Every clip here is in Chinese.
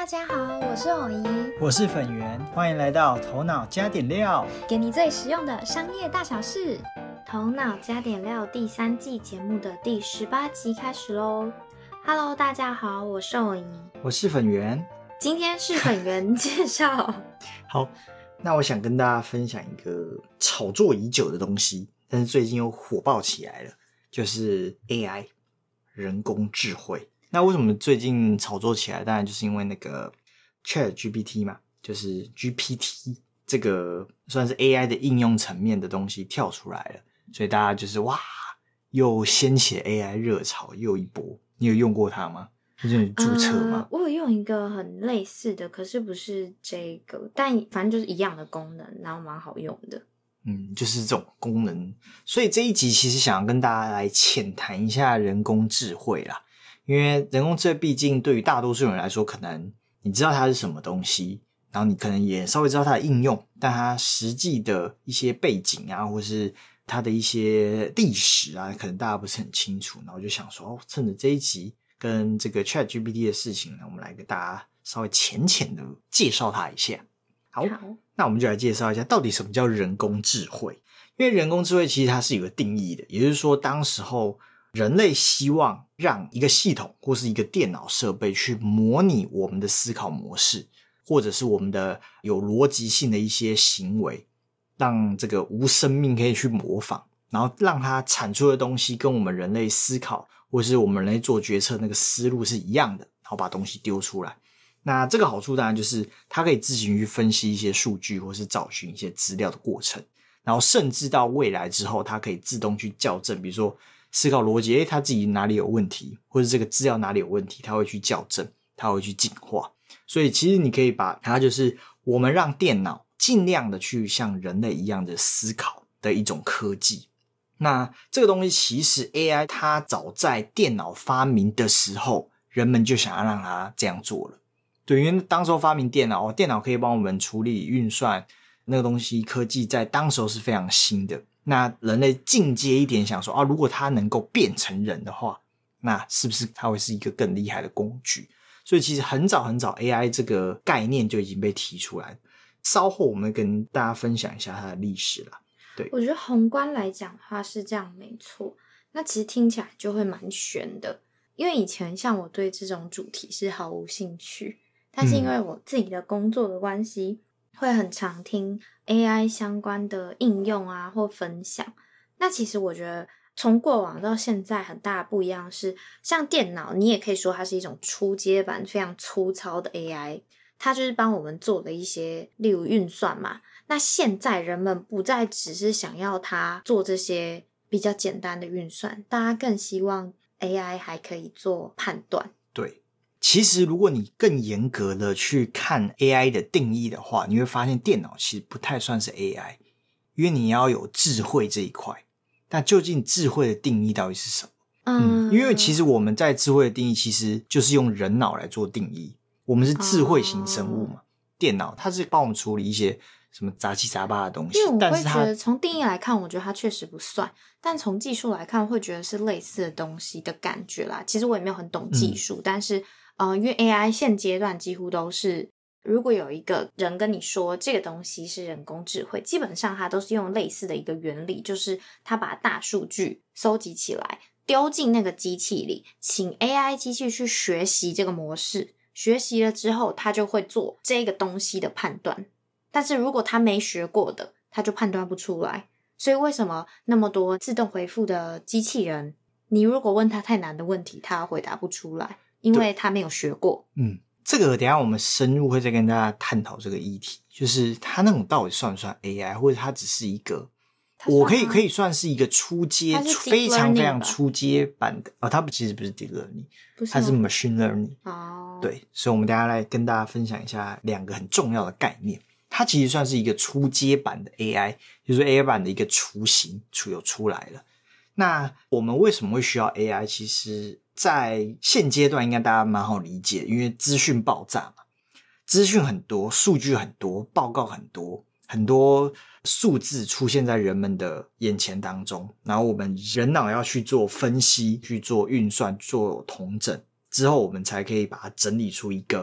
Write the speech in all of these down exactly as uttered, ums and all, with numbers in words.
家好，我是偶姨， 我是粉圆，欢迎来到头脑加点料， 给你最实用的商业大小事。头脑加点料第三季节目的第十八集开始咯。 Hello 大家好，我是偶姨， 我是粉圆， 今天是粉圆介绍好，那我想跟大家分享一个炒作已久的东西，但是最近又火爆起来了，就是 A I 人工智慧。那为什么最近炒作起来？当然就是因为那个 ChatGPT 嘛，就是 G P T 这个算是 A I 的应用层面的东西跳出来了，所以大家就是哇，又掀起 A I 热潮又一波。你有用过它吗？就是你注册吗、 呃？我有用一个很类似的，可是不是这个，但反正就是一样的功能，然后蛮好用的。 嗯，就是这种功能。所以这一集其实想要跟大家来浅谈一下人工智慧啦。因为人工智慧毕竟对于大多数人来说，可能你知道它是什么东西，然后你可能也稍微知道它的应用，但它实际的一些背景啊，或是它的一些历史啊，可能大家不是很清楚。然后就想说，哦，趁着这一集跟这个 ChatGPT 的事情呢，我们来给大家稍微浅浅的介绍它一下。好， 好， 那我们就来介绍一下到底什么叫人工智慧。因为人工智慧其实它是有个定义的，也就是说当时候人类希望让一个系统或是一个电脑设备去模拟我们的思考模式，或者是我们的有逻辑性的一些行为，让这个无生命可以去模仿，然后让它产出的东西跟我们人类思考或是我们人类做决策那个思路是一样的，然后把东西丢出来。那这个好处当然就是它可以自行去分析一些数据或是找寻一些资料的过程，然后甚至到未来之后它可以自动去校正，比如说思考逻辑，诶，它自己哪里有问题，或者这个资料哪里有问题，它会去校正，它会去进化。所以其实你可以把它就是我们让电脑尽量的去像人类一样的思考的一种科技。那这个东西其实 A I 它早在电脑发明的时候，人们就想要让它这样做了。对，因为当时候发明电脑，电脑可以帮我们处理运算，那个东西科技在当时候是非常新的。那人类进阶一点想说啊，如果它能够变成人的话，那是不是它会是一个更厉害的工具？所以其实很早很早 A I 这个概念就已经被提出来，稍后我们跟大家分享一下它的历史啦。对， 我觉得宏观来讲的话是这样没错，那其实听起来就会蛮悬的，因为以前像我对这种主题是毫无兴趣，但是因为我自己的工作的关系、嗯、会很常听 A I 相关的应用啊或分享。那其实我觉得从过往到现在很大的不一样是，像电脑你也可以说它是一种初阶版非常粗糙的 A I， 它就是帮我们做的一些例如运算嘛。那现在人们不再只是想要它做这些比较简单的运算，大家更希望 A I 还可以做判断。 对，其实如果你更严格的去看 A I 的定义的话，你会发现电脑其实不太算是 A I， 因为你要有智慧这一块。那究竟智慧的定义到底是什么？嗯，因为其实我们在智慧的定义其实就是用人脑来做定义，我们是智慧型生物嘛、哦、电脑它是帮我们处理一些什么杂七杂八的东西， 因为我会觉得从定义来看我觉得它确实不算，但从技术来看会觉得是类似的东西的感觉啦。其实我也没有很懂技术、嗯、但是呃，因为 A I 现阶段几乎都是如果有一个人跟你说这个东西是人工智慧，基本上它都是用类似的一个原理，就是它把大数据收集起来丢进那个机器里，请 A I 机器去学习这个模式，学习了之后它就会做这个东西的判断。但是如果他没学过的，他就判断不出来。所以为什么那么多自动回复的机器人，你如果问他太难的问题，他回答不出来，因为他没有学过。 嗯，这个等一下我们深入会再跟大家探讨这个议题，就是他那种到底算不算 A I， 或者他只是一个，我可以可以算是一个初阶非常非常初阶版的哦，它其实不是 deep learning， 它是 machine learning。哦，对，所以我们等一下来跟大家分享一下两个很重要的概念。它其实算是一个初阶版的 A I， 就是 A I 版的一个雏形出有出来了。那我们为什么会需要 A I？ 其实在现阶段应该大家蛮好理解，因为资讯爆炸嘛，资讯很多，数据很多，报告很多，很多数字出现在人们的眼前当中，然后我们人脑要去做分析，去做运算，做统整之后，我们才可以把它整理出一个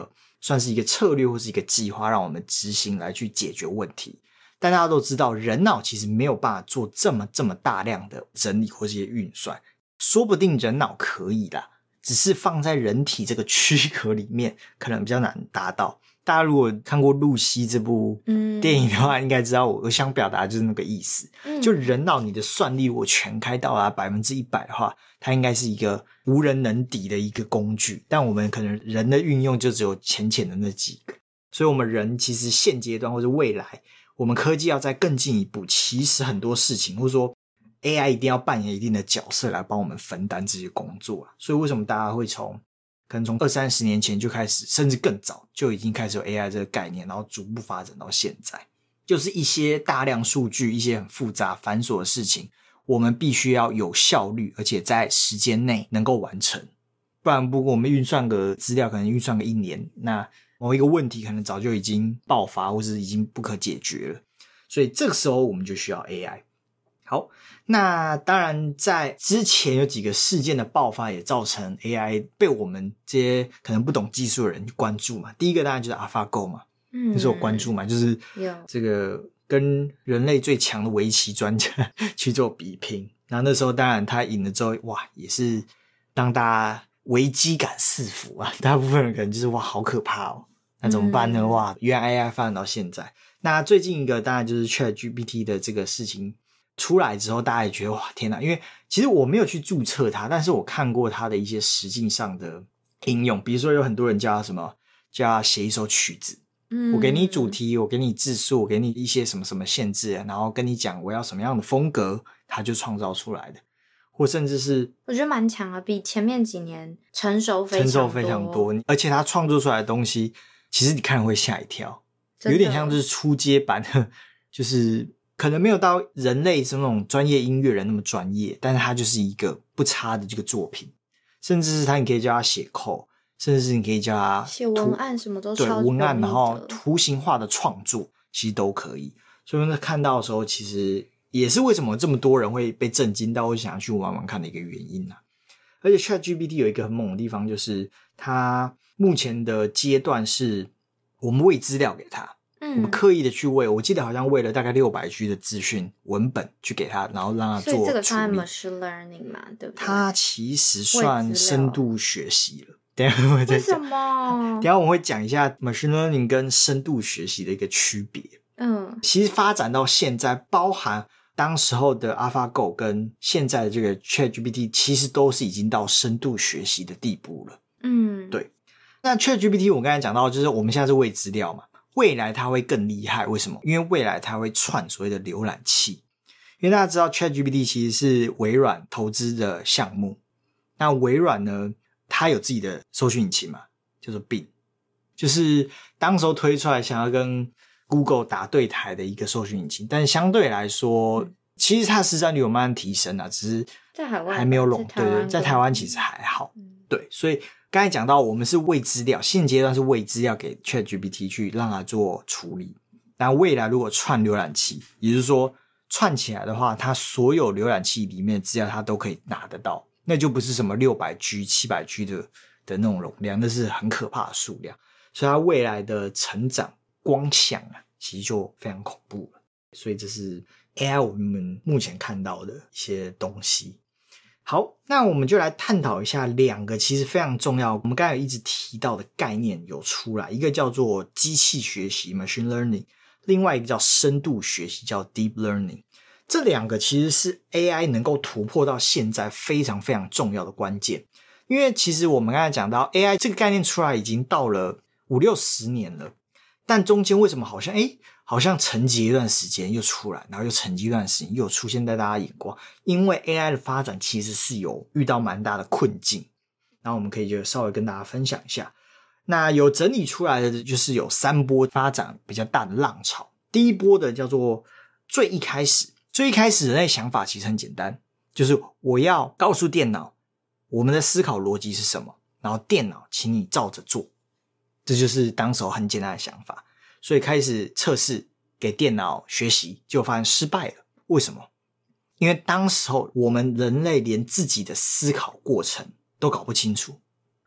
算是一个策略或是一个计划，让我们执行来去解决问题。但大家都知道，人脑其实没有办法做这么这么大量的整理或是一些运算，说不定人脑可以啦，只是放在人体这个躯壳里面可能比较难达到。大家如果看过露西这部电影的话、嗯、应该知道我想表达就是那个意思、嗯、就人脑你的算力如果全开到达 百分之百 的话，它应该是一个无人能敌的一个工具，但我们可能人的运用就只有浅浅的那几个。所以我们人其实现阶段或者未来我们科技要再更进一步，其实很多事情或者说 A I 一定要扮演一定的角色来帮我们分担这些工作、啊、所以为什么大家会从可能从二三十年前就开始，甚至更早就已经开始有 A I 这个概念，然后逐步发展到现在，就是一些大量数据，一些很复杂繁琐的事情，我们必须要有效率，而且在时间内能够完成。不然如果我们运算个资料可能运算个一年，那某一个问题可能早就已经爆发或是已经不可解决了，所以这个时候我们就需要 A I。 好，那当然在之前有几个事件的爆发也造成 A I 被我们这些可能不懂技术的人关注嘛。第一个当然就是 AlphaGo 嘛，嗯，那是我关注嘛，就是这个跟人类最强的围棋专家去做比拼，然后那时候当然他赢了之后，哇，也是让大家危机感四伏啊，大部分人可能就是哇好可怕哦，那怎么办呢？哇，原来 A I 发展到现在。那最近一个当然就是 ChatGPT 的这个事情出来之后，大家也觉得哇天哪，因为其实我没有去注册它，但是我看过它的一些实际上的应用，比如说有很多人叫它什么，叫它写一首曲子，嗯，我给你主题，我给你字数，我给你一些什么什么限制，然后跟你讲我要什么样的风格，它就创造出来的。或甚至是我觉得蛮强的，比前面几年成熟非常多， 成熟非常多，而且它创作出来的东西其实你看了会吓一跳，有点像就是初阶版的，就是可能没有到人类这种专业音乐人那么专业，但是它就是一个不差的这个作品。甚至是它你可以叫它写扣，甚至是你可以叫它写文案，什么都超对文案，然后图形化的创作其实都可以。所以看到的时候其实也是为什么这么多人会被震惊到会想要去玩玩看的一个原因啊。而且 ChatGPT 有一个很猛的地方，就是它目前的阶段是我们喂资料给它，嗯，我们刻意的去喂，我记得好像喂了大概六百 G 的资讯文本去给它，然后让它做处理。 所以这个算 machine learning 嘛，对不对？ 它其实算深度学习了。等一下我会再讲， 为什么？ 等一下我会讲一下 machine learning 跟深度学习的一个区别。嗯，其实发展到现在，包含当时候的 AlphaGo 跟现在的这个 ChatGPT 其实都是已经到深度学习的地步了。嗯，对。那 ChatGPT 我刚才讲到就是我们现在是喂资料嘛，未来它会更厉害。为什么？因为未来它会串所谓的浏览器。因为大家知道 ChatGPT 其实是微软投资的项目，那微软呢它有自己的搜寻引擎嘛，叫做 Bing， 就是当时候推出来想要跟Google 打对台的一个搜寻引擎，但是相对来说、嗯、其实它的市占率有慢慢提升啊，只是在海外还没有垄对对，在台湾其实还好、嗯、对，所以刚才讲到我们是喂资料，现阶段是喂资料给 ChatGPT 去让它做处理，但未来如果串浏览器，也就是说串起来的话，它所有浏览器里面的资料它都可以拿得到，那就不是什么 六百 G 七百 G 的的那种容量，那是很可怕的数量，所以它未来的成长光想啊，其实就非常恐怖了。所以这是 A I 我们目前看到的一些东西。好，那我们就来探讨一下两个其实非常重要，我们刚才一直提到的概念有出来，一个叫做机器学习 machine learning， 另外一个叫深度学习叫 deep learning。 这两个其实是 A I 能够突破到现在非常非常重要的关键。因为其实我们刚才讲到 A I 这个概念出来已经到了五六十年了，但中间为什么好像诶好像沉寂一段时间又出来，然后又沉寂一段时间又出现在大家眼光，因为 A I 的发展其实是有遇到蛮大的困境，然后我们可以就稍微跟大家分享一下。那有整理出来的就是有三波发展比较大的浪潮。第一波的叫做最一开始，最一开始人类想法其实很简单，就是我要告诉电脑我们的思考逻辑是什么，然后电脑请你照着做，这就是当时候很简单的想法。所以开始测试给电脑学习，结果发现失败了。为什么？因为当时候我们人类连自己的思考过程都搞不清楚，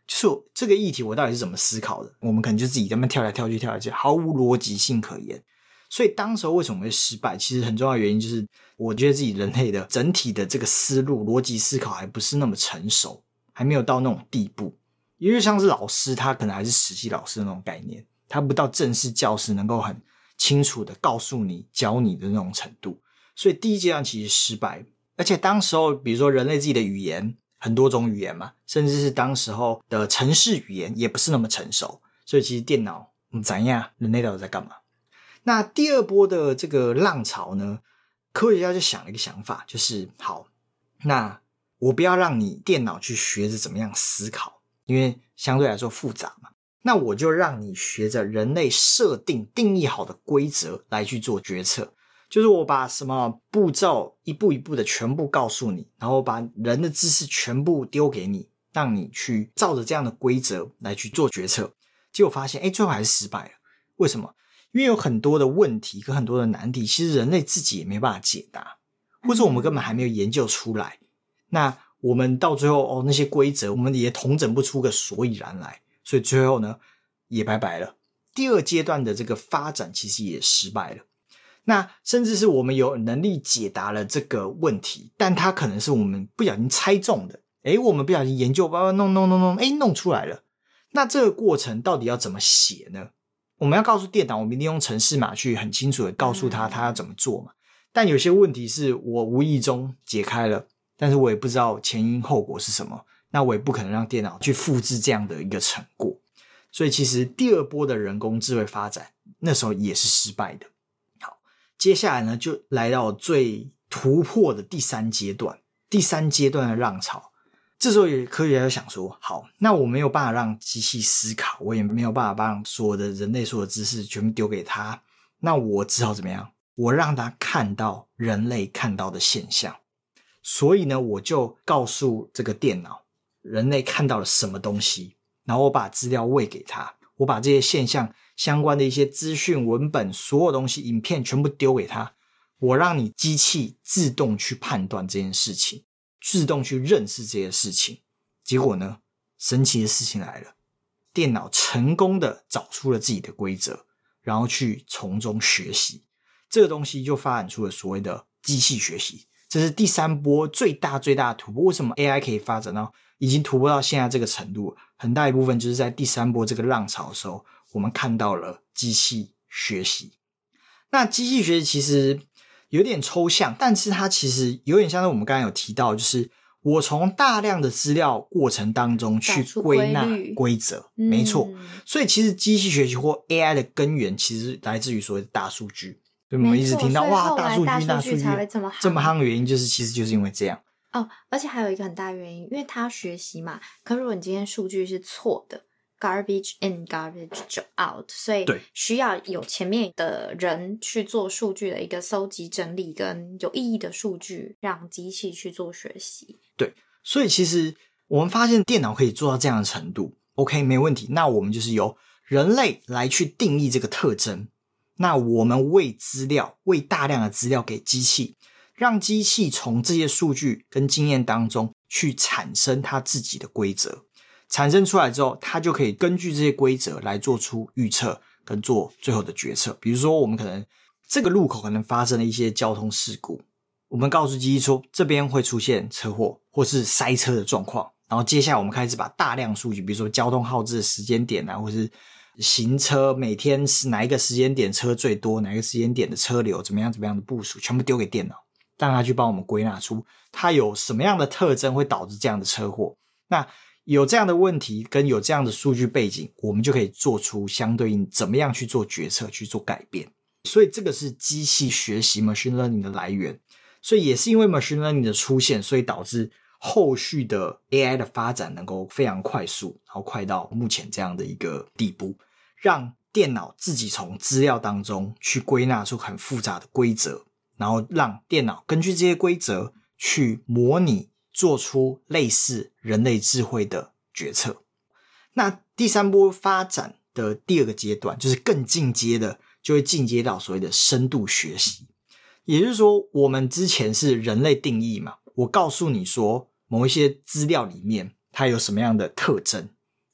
就是这个议题我到底是怎么思考的，我们可能就自己在那边跳来跳去跳来跳去，毫无逻辑性可言。所以当时候为什么会失败，其实很重要的原因就是我觉得自己人类的整体的这个思路逻辑思考还不是那么成熟，还没有到那种地步。因为像是老师他可能还是实习老师的那种概念，他不到正式教师能够很清楚的告诉你教你的那种程度，所以第一阶段其实失败。而且当时候比如说人类自己的语言很多种语言嘛，甚至是当时候的程式语言也不是那么成熟，所以其实电脑嗯怎样人类到底在干嘛。那第二波的这个浪潮呢，科学家就想了一个想法，就是好，那我不要让你电脑去学着怎么样思考，因为相对来说复杂嘛，那我就让你学着人类设定定义好的规则来去做决策。就是我把什么步骤一步一步的全部告诉你，然后把人的知识全部丢给你，让你去照着这样的规则来去做决策。结果发现诶最后还是失败了。为什么？因为有很多的问题跟很多的难题其实人类自己也没办法解答，或者我们根本还没有研究出来，那我们到最后哦那些规则我们也统整不出个所以然来，所以最后呢也拜拜了。第二阶段的这个发展其实也失败了。那甚至是我们有能力解答了这个问题，但它可能是我们不小心猜中的，诶我们不小心研究弄弄弄弄诶弄出来了。那这个过程到底要怎么写呢？我们要告诉电脑我们一定用程式码去很清楚的告诉它它要怎么做嘛。但有些问题是我无意中解开了，但是我也不知道前因后果是什么，那我也不可能让电脑去复制这样的一个成果。所以其实第二波的人工智慧发展那时候也是失败的。接下来呢就来到最突破的第三阶段，第三阶段的浪潮。这时候有科学家就想说，好，那我没有办法让机器思考，我也没有办法把所有的人类所有的知识全部丢给他，那我只好怎么样？我让他看到人类看到的现象。所以呢我就告诉这个电脑人类看到了什么东西，然后我把资料喂给他，我把这些现象相关的一些资讯文本所有东西影片全部丢给他，我让你机器自动去判断这件事情，自动去认识这些事情。结果呢神奇的事情来了，电脑成功的找出了自己的规则，然后去从中学习。这个东西就发展出了所谓的机器学习，这是第三波最大最大的突破。为什么 A I 可以发展到已经突破到现在这个程度，很大一部分就是在第三波这个浪潮的时候我们看到了机器学习。那机器学习其实有点抽象，但是它其实有点像是我们刚才有提到，就是我从大量的资料过程当中去归纳规则，没错。所以其实机器学习或 A I 的根源其实来自于所谓的大数据。所以我们一直听到哇大数据大数据才会这么夯这么夯的原因就是其实就是因为这样。 哦，而且还有一个很大的原因，因为它学习嘛，可如果你今天数据是错的，garbage in garbage out， 所以需要有前面的人去做数据的一个搜集整理跟有意义的数据让机器去做学习。 对，所以其实我们发现电脑可以做到这样的程度 OK 没问题，那我们就是由人类来去定义这个特征，那我们喂资料喂大量的资料给机器，让机器从这些数据跟经验当中去产生它自己的规则，产生出来之后它就可以根据这些规则来做出预测跟做最后的决策。比如说我们可能这个路口可能发生了一些交通事故，我们告诉机器说这边会出现车祸或是塞车的状况，然后接下来我们开始把大量数据，比如说交通号志的时间点啊，或是行车每天是哪一个时间点车最多，哪一个时间点的车流怎么样怎么样的部署，全部丢给电脑，让它去帮我们归纳出它有什么样的特征会导致这样的车祸。那有这样的问题跟有这样的数据背景，我们就可以做出相对应怎么样去做决策去做改变。所以这个是机器学习 machine learning 的来源。所以也是因为 machine learning 的出现，所以导致后续的 A I 的发展能够非常快速，然后快到目前这样的一个地步，让电脑自己从资料当中去归纳出很复杂的规则，然后让电脑根据这些规则去模拟做出类似人类智慧的决策。那第三波发展的第二个阶段就是更进阶的，就会进阶到所谓的深度学习。也就是说我们之前是人类定义嘛，我告诉你说某一些资料里面它有什么样的特征，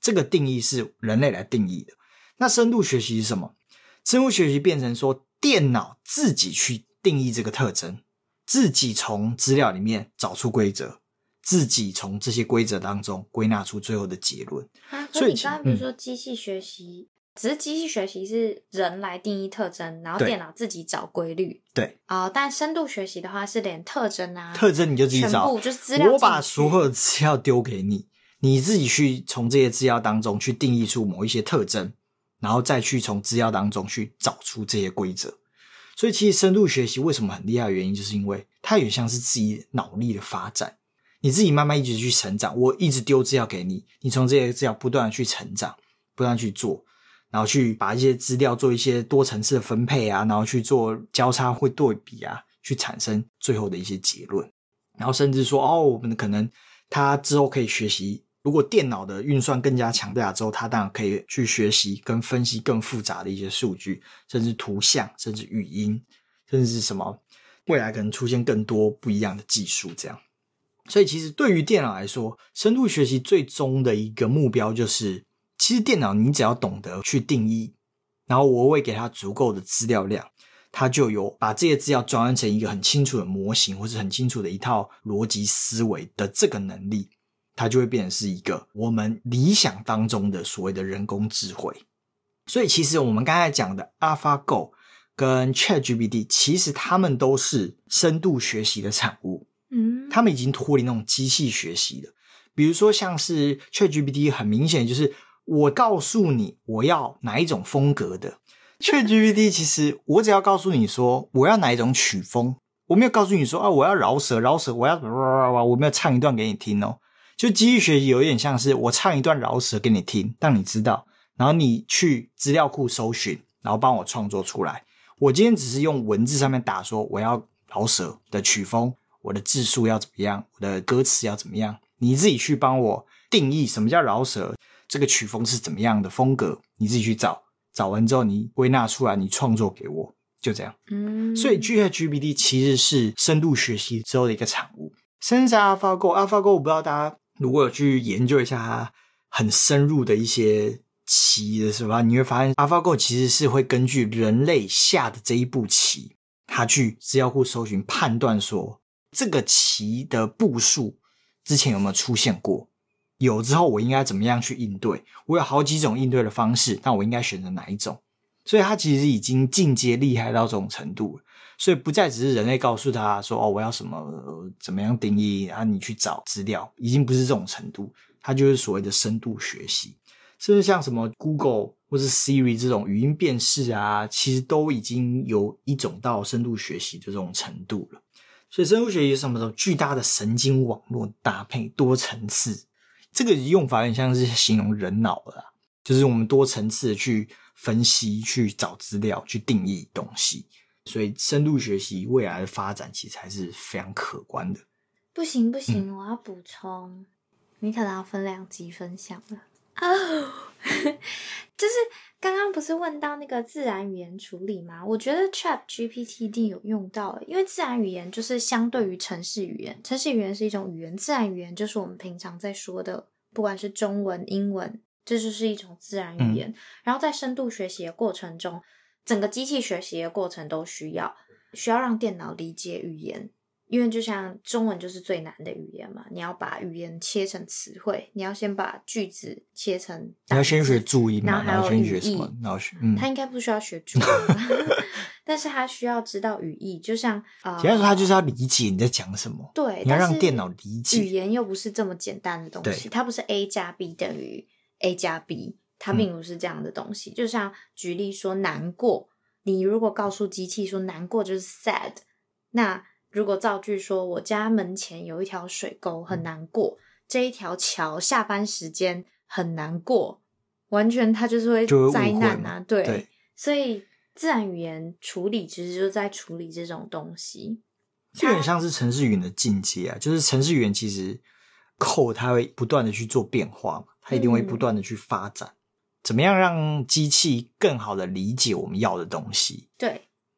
这个定义是人类来定义的。那深度学习是什么？深度学习变成说电脑自己去定义这个特征，自己从资料里面找出规则，自己从这些规则当中归纳出最后的结论。 啊，所以你刚才不是说机器学习、嗯、只是机器学习是人来定义特征，然后电脑自己找规律。 对啊、呃，但深度学习的话是连特征啊， 特征你就自己找， 全部就是资料， 我把所有的资料丢给你，你自己去从这些资料当中去定义出某一些特征，然后再去从资料当中去找出这些规则。所以其实深度学习为什么很厉害的原因，就是因为它有点像是自己脑力的发展，你自己慢慢一直去成长，我一直丢资料给你，你从这些资料不断的去成长，不断去做，然后去把一些资料做一些多层次的分配啊，然后去做交叉会对比啊，去产生最后的一些结论。然后甚至说哦，我们可能它之后可以学习，如果电脑的运算更加强大之后，它当然可以去学习跟分析更复杂的一些数据，甚至图像，甚至语音，甚至是什么未来可能出现更多不一样的技术这样。所以其实对于电脑来说，深度学习最终的一个目标就是，其实电脑你只要懂得去定义，然后我会给它足够的资料量，它就有把这些资料转换成一个很清楚的模型，或是很清楚的一套逻辑思维的这个能力，它就会变成是一个我们理想当中的所谓的人工智慧。所以其实我们刚才讲的 AlphaGo 跟 ChatGPT 其实他们都是深度学习的产物，嗯，他们已经脱离那种机器学习了。比如说像是 ChatGPT 很明显就是我告诉你我要哪一种风格的， ChatGPT 其实我只要告诉你说我要哪一种曲风，我没有告诉你说啊我要饶舌饶舌我要我没有唱一段给你听哦。就机器学习有点像是我唱一段饶舌给你听，让你知道，然后你去资料库搜寻，然后帮我创作出来。我今天只是用文字上面打说我要饶舌的曲风，我的字数要怎么样，我的歌词要怎么样，你自己去帮我定义什么叫饶舌，这个曲风是怎么样的风格，你自己去找，找完之后你归纳出来，你创作给我，就这样。嗯，所以 ChatGPT 其实是深度学习之后的一个产物。甚至 AlphaGo AlphaGo 我不知道大家如果有去研究一下它很深入的一些棋的时候，你会发现 AlphaGo 其实是会根据人类下的这一步棋，它去资料库搜寻判断说这个棋的步数之前有没有出现过，有之后我应该怎么样去应对，我有好几种应对的方式，那我应该选择哪一种。所以它其实已经进阶厉害到这种程度了，所以不再只是人类告诉他说哦我要什么、呃、怎么样定义啊，你去找资料，已经不是这种程度，它就是所谓的深度学习。甚至像什么 Google 或是 Siri 这种语音辨识啊，其实都已经有一种到深度学习的这种程度了。所以深度学习是什么时候？巨大的神经网络搭配多层次，这个用法很像是形容人脑了啦，就是我们多层次的去分析，去找资料，去定义东西。所以深度学习未来的发展其实还是非常可观的。 不行不行、嗯、我要补充，你可能要分两集分享了哦。就是刚刚不是问到那个自然语言处理吗？我觉得 ChatGPT 一定有用到，因为自然语言就是相对于程式语言，程式语言是一种语言，自然语言就是我们平常在说的，不管是中文英文，这就是一种自然语言、嗯、然后在深度学习的过程中，整个机器学习的过程都需要需要让电脑理解语言，因为就像中文就是最难的语言嘛，你要把语言切成词汇，你要先把句子切成单字， 你要先学注音嘛， 然后还有语义， 然后学、嗯、 他应该不需要学注音但是他需要知道语义，就像呃， 简单说他就是要理解你在讲什么， 对， 你要让电脑理解。 语言又不是这么简单的东西，它不是 A 加 B 等于 A 加 B， 它并不是这样的东西、嗯、就像举例说难过，你如果告诉机器说难过就是 sad， 那如果造句说我家门前有一条水沟很难过、嗯、这一条桥下班时间很难过，完全它就是会灾难啊，对，对，所以自然语言处理其实就是在处理这种东西， 就有点像是程式语言的进阶啊，就是程式语言其实 code 它会不断的去做变化嘛，它一定会不断的去发展、嗯、怎么样让机器更好的理解我们要的东西。 对，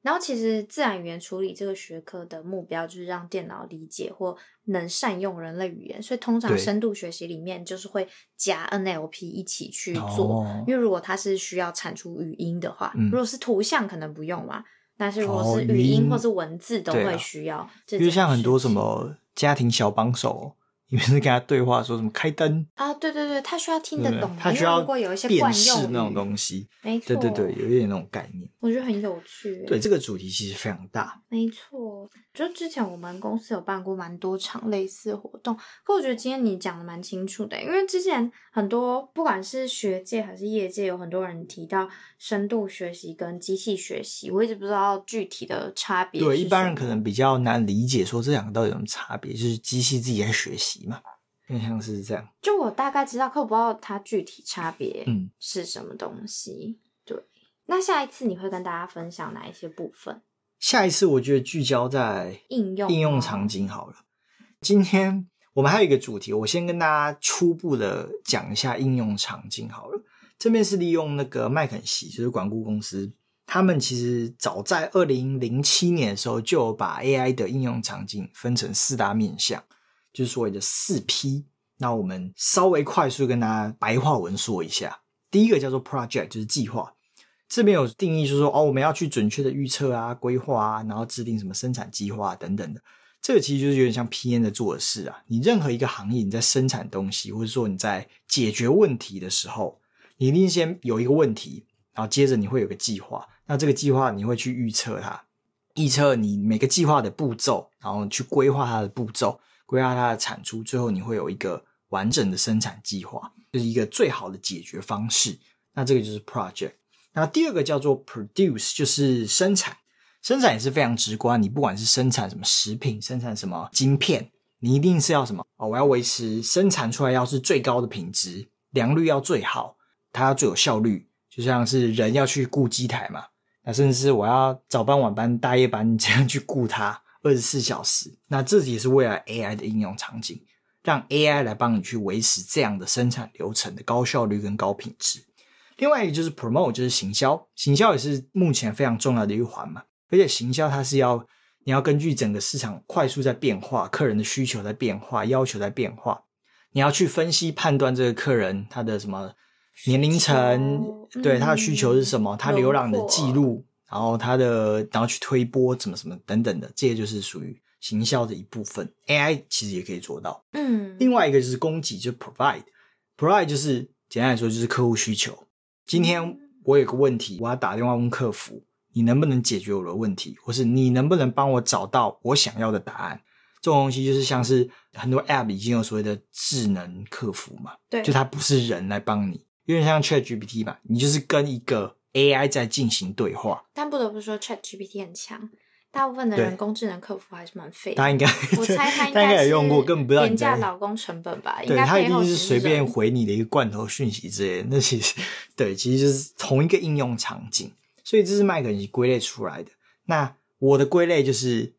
然后其实自然语言处理这个学科的目标就是让电脑理解或能善用人类语言，所以通常深度学习里面就是会加 N L P 一起去做， 哦、 因为如果它是需要产出语音的话、 嗯、 如果是图像可能不用嘛，但是如果哦、 是语音或是文字都会需要、啊、 比如像很多什么家庭小帮手，你们是跟他对话说什么开灯啊？对对对，他需要听得懂， 他需要如果有一些惯用语那种东西， 没错， 对对对，有一点那种概念， 我觉得很有趣。 对，这个主题其实非常大， 没错。就之前我们公司有办过蛮多场类似的活动，可我觉得今天你讲的蛮清楚的，因为之前很多不管是学界还是业界，有很多人提到深度学习跟机器学习，我一直不知道具体的差别是什么。 对，一般人可能比较难理解说这两个到底有什么差别，就是机器自己在学习嘛，更像是这样。 就我大概知道，可我不知道它具体差别嗯是什么东西。对，那下一次你会跟大家分享哪一些部分？ 下一次我觉得聚焦在应用应用场景好了。今天我们还有一个主题，我先跟大家初步的讲一下应用场景好了。这边是利用那个麦肯锡，就是管顾公司，他们其实早在二零零七年的时候就有把 A I 的应用场景分成四大面向，就是所谓的四 P。那我们稍微快速跟大家白话文说一下。第一个叫做 project， 就是计划。这边有定义就是说，哦，我们要去准确的预测啊、规划啊，然后制定什么生产计划、啊、等等的。这个其实就是有点像 P M 的做的事啊。你任何一个行业，你在生产东西，或者说你在解决问题的时候，你一定先有一个问题，然后接着你会有个计划。那这个计划你会去预测它，预测你每个计划的步骤，然后去规划它的步骤，规划它的产出，最后你会有一个完整的生产计划，就是一个最好的解决方式。那这个就是 project。那第二个叫做 produce， 就是生产。生产也是非常直观，你不管是生产什么食品，生产什么晶片，你一定是要什么、哦、我要维持生产出来要是最高的品质，良率要最好，它要最有效率，就像是人要去顾机台嘛，那甚至是我要早班晚班大夜班这样去顾它二十四小时。那这也是未来 A I 的应用场景，让 A I 来帮你去维持这样的生产流程的高效率跟高品质。另外一个就是 promote， 就是行销。行销也是目前非常重要的一环嘛，而且行销它是要你要根据整个市场快速在变化，客人的需求在变化，要求在变化，你要去分析判断这个客人他的什么年龄层，对，他的需求是什么，他浏览的记录，然后他的然后去推播什么什么等等的，这些就是属于行销的一部分。 A I 其实也可以做到。 嗯， 另外一个就是供给，就是 provide provide 就是简单来说就是客户需求。今天我有个问题，我要打电话问客服，你能不能解决我的问题，或是你能不能帮我找到我想要的答案。这种东西就是像是很多 App 已经有所谓的智能客服嘛， 对， 就它不是人来帮你，有点像 ChatGPT 嘛，你就是跟一个 A I 在进行对话。 但不得不说 ChatGPT 很强，大部分的人工智能客服还是蛮废的。 他应该我猜他应该也用过，根本不知道廉价劳工成本吧。 对，他一定是随便回你的一个罐头讯息之类的。那其实对，其实就是同一个应用场景，所以这是麦肯锡归类出来的。那我的归类就是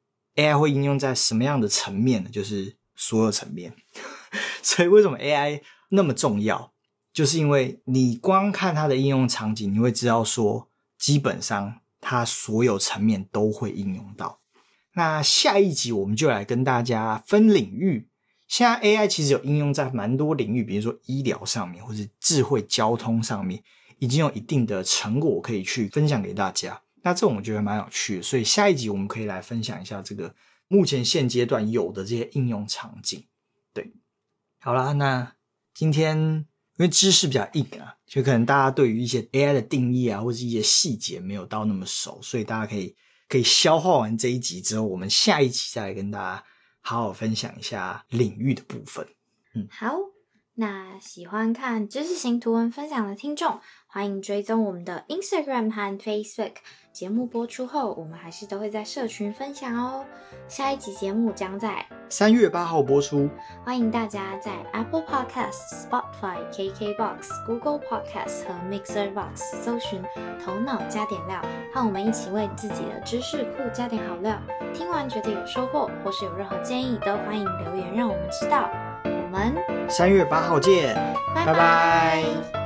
A I 会应用在什么样的层面呢？就是所有层面。所以为什么 A I 那么重要？就是因为你光看它的应用场景，你会知道说基本上它所有层面都会应用到。那下一集我们就来跟大家分领域。现在 A I 其实有应用在蛮多领域，比如说医疗上面，或是智慧交通上面，已经有一定的成果可以去分享给大家。那这种我觉得蛮有趣的，所以下一集我们可以来分享一下这个目前现阶段有的这些应用场景。对，好啦，那今天因为知识比较硬啊，就可能大家对于一些 A I 的定义啊，或是一些细节没有到那么熟，所以大家可以可以消化完这一集之后，我们下一集再来跟大家好好分享一下领域的部分。嗯， 好，那喜欢看知识型图文分享的听众，欢迎追踪我们的 Instagram 和 Facebook。节目播出后，我们还是都会在社群分享哦。下一集节目将在三月八号播出， 欢迎大家在 Apple Podcast、Spotify、K K Box、Google Podcast 和 Mixer Box 搜寻“头脑加点料”，和我们一起为自己的知识库加点好料。听完觉得有收获，或是有任何建议，都欢迎留言让我们知道。我们三月八号见， 拜拜拜。